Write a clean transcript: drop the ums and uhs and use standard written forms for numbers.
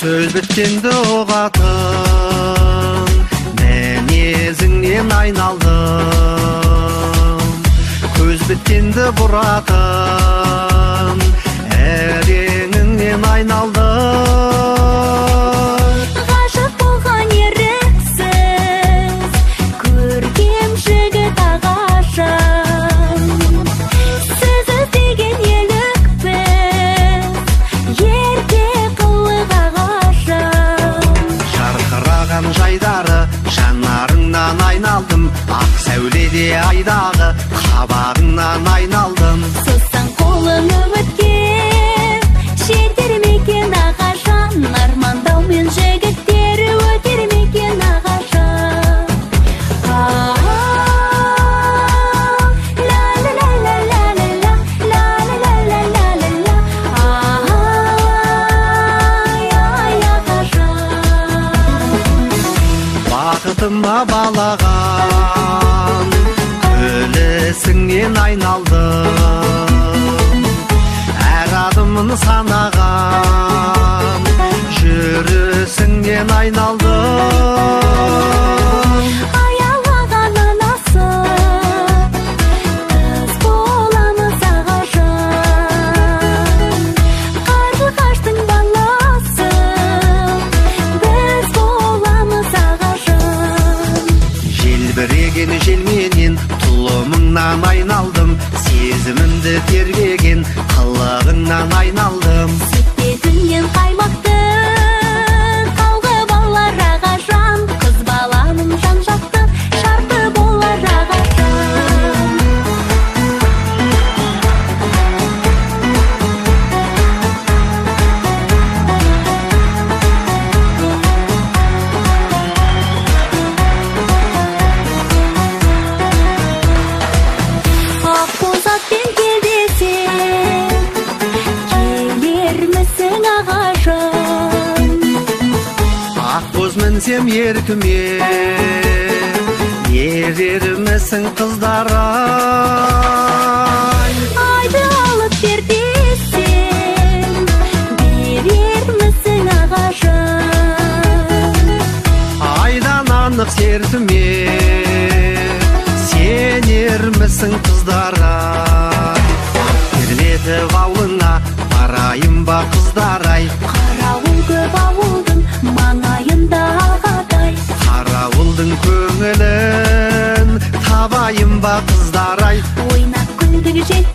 Söz bitkенді ұғатын, мінезіңнен айналдым. Көз біткенді бұратын, әреңіңнен айналдым. Ғашық болған еріксіз, көркем жігіт ағашым. Сіз іздеген елікпіз, ерке қылық ағашым. Жарқыраған жайдары жанарыңнан айналдым, ақ сәуледе айдағы қабағыңнан айналдым. Созсаң қолың үмітке, жетер мекен ағашым. Армандаумен жігіттер өтер мекен ағашым. Бақытыма балаған, гүлісіңнен айналдым. Әр адымын санаған, жүрісіңнен айналдым. Аялаған анасы, қыз боламыз ағашым. Қарлығаштың баласы, біз боламыз ағашым. Желбіреген желменен тұлымыңнан айналдым, сезімімді тергеген қылығыңнан айналдым. Бетіңнен қаймақты, қалғы балар ағашым. Қыз баланың жан-жақты, шарты болар ағашым. Ақ бозатпен кел десең, келер місің ағашым? Ақ боз мінсем еркіме, ерермісің қыздар-ай? Айды алып бер десең, берер місің ағашым? Айдан анық сертіме, сенермісің қыздар-ай? Терметіп ауылыңа барайын ба қыздар-ай? Қарауыл көп ауылдың маңайында ағатай. Қарауылдың көңілін табайын ба қыздар-ай? Ойнап күлдік жет